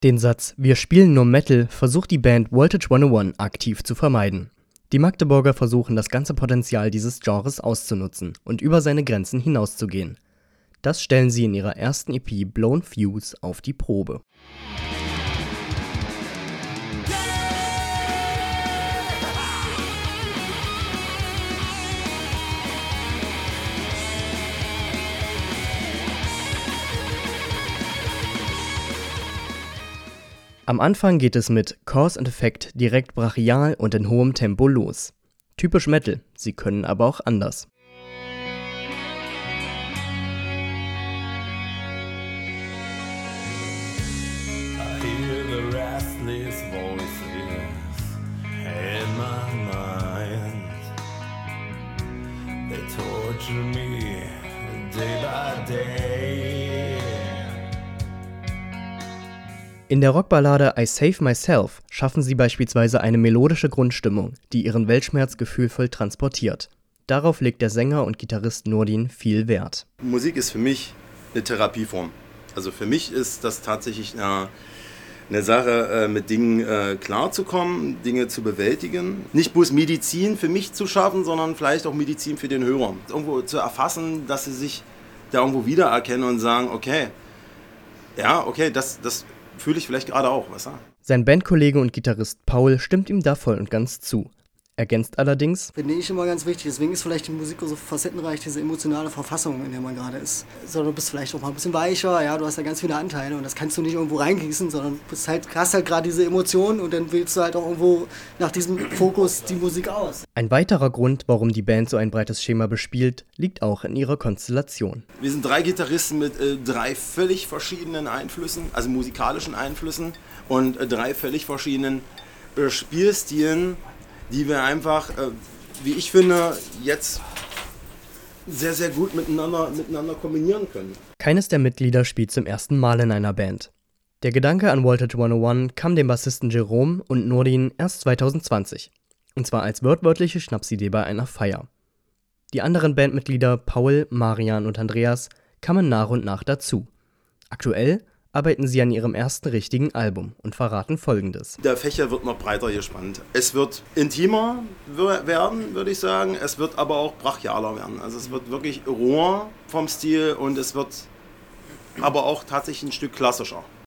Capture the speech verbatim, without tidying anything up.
Den Satz „Wir spielen nur Metal" versucht die Band Voltage hunderteins aktiv zu vermeiden. Die Magdeburger versuchen das ganze Potenzial dieses Genres auszunutzen und über seine Grenzen hinauszugehen. Das stellen sie in ihrer ersten E P Blown Fuse auf die Probe. Am Anfang geht es mit Cause and Effect direkt brachial und in hohem Tempo los. Typisch Metal, sie können aber auch anders. I hear the restless voices in my mind. They torture me day by day. In der Rockballade I Save Myself schaffen sie beispielsweise eine melodische Grundstimmung, die ihren Weltschmerz gefühlvoll transportiert. Darauf legt der Sänger und Gitarrist Nurdin viel Wert. Musik ist für mich eine Therapieform. Also für mich ist das tatsächlich eine, eine Sache, mit Dingen klarzukommen, Dinge zu bewältigen. Nicht bloß Medizin für mich zu schaffen, sondern vielleicht auch Medizin für den Hörer. Irgendwo zu erfassen, dass sie sich da irgendwo wiedererkennen und sagen, okay, ja, okay, das, das fühle ich vielleicht gerade auch, was? Sein Bandkollege und Gitarrist Paul stimmt ihm da voll und ganz zu. Ergänzt allerdings: Finde ich immer ganz wichtig, deswegen ist vielleicht die Musik so facettenreich, diese emotionale Verfassung, in der man gerade ist. So, du bist vielleicht auch mal ein bisschen weicher, ja, du hast ja ganz viele Anteile und das kannst du nicht irgendwo reingießen, sondern bist halt, hast halt gerade diese Emotionen und dann wählst du halt auch irgendwo nach diesem Fokus die Musik aus. Ein weiterer Grund, warum die Band so ein breites Schema bespielt, liegt auch in ihrer Konstellation. Wir sind drei Gitarristen mit äh, drei völlig verschiedenen Einflüssen, also musikalischen Einflüssen und äh, drei völlig verschiedenen äh, Spielstilen, die wir einfach, äh, wie ich finde, jetzt sehr, sehr gut miteinander, miteinander kombinieren können. Keines der Mitglieder spielt zum ersten Mal in einer Band. Der Gedanke an Voltage hunderteins kam dem Bassisten Jerome und Nurdin erst zwanzig zwanzig. Und zwar als wortwörtliche Schnapsidee bei einer Feier. Die anderen Bandmitglieder Paul, Marian und Andreas kamen nach und nach dazu. Aktuell arbeiten sie an ihrem ersten richtigen Album und verraten Folgendes. Der Fächer wird noch breiter gespannt. Es wird intimer werden, würde ich sagen. Es wird aber auch brachialer werden. Also es wird wirklich roher vom Stil und es wird aber auch tatsächlich ein Stück klassischer.